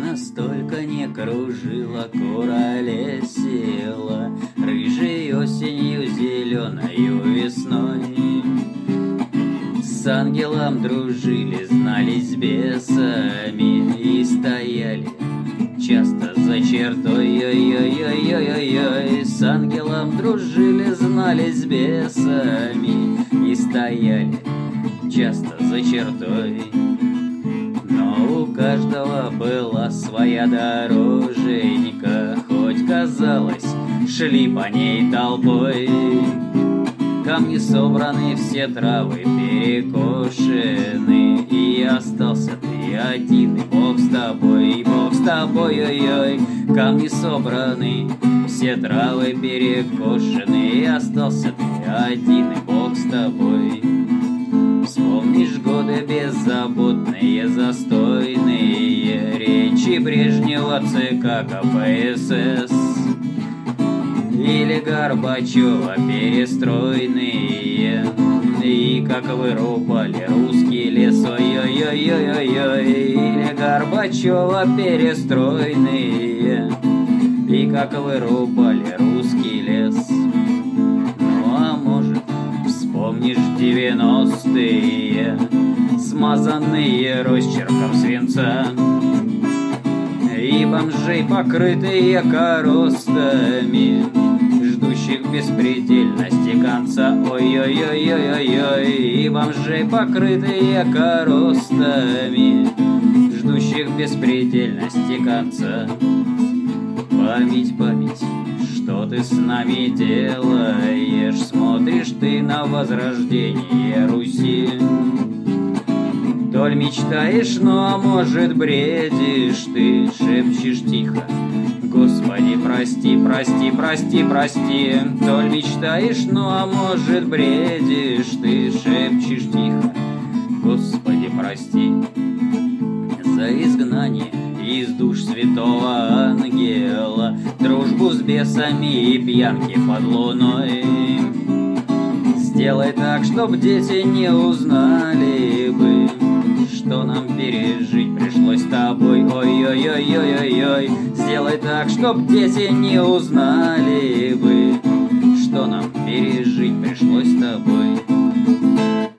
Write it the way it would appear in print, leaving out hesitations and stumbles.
Настолько не кружила, куролесила, рыжей осенью, зеленою весной. С ангелом дружили, знались с бесами и стояли часто за чертой. Ой-ой-ой-ой-ой-ой. С ангелом дружили, знались с бесами и стояли часто за чертой. Но у каждого была своя дороженька, хоть казалось, шли по ней толпой. Камни собраны, все травы перекошены, и остался ты один, и Бог с тобой, и Бог с тобой, ой-ой. Камни собраны, все травы перекошены, и остался ты один, и Бог с тобой. Вспомнишь годы беззаботные, застойные, речи Брежнева, ЦК, КПСС или Горбачева перестройные, и как вырубали русский лес, ой-ой-ой-ой-ой, или Горбачева перестройные, и как вырубали русский лес. Ну а может, вспомнишь 90-е, смазанные росчерком свинца, и бомжей, покрытые коростами, ждущих беспредельности конца. Ой-ой-ой-ой-ой-ой. И бомжей, покрытые коростами, ждущих беспредельности конца. Память, память, что ты с нами делаешь? Смотришь ты на возрождение Руси. Толь мечтаешь, но может бредишь ты, шепчешь тихо: Господи, прости, прости, прости, прости. Толь мечтаешь, но может бредишь ты, шепчешь тихо: Господи, прости. За изгнание из душ святого ангела, дружбу с бесами и пьянки под луной. Сделай так, чтоб дети не узнали бы, что нам пережить пришлось с тобой. Ой-ой-ой-ой-ой-ой. Сделай так, чтоб дети не узнали бы, что нам пережить пришлось с тобой.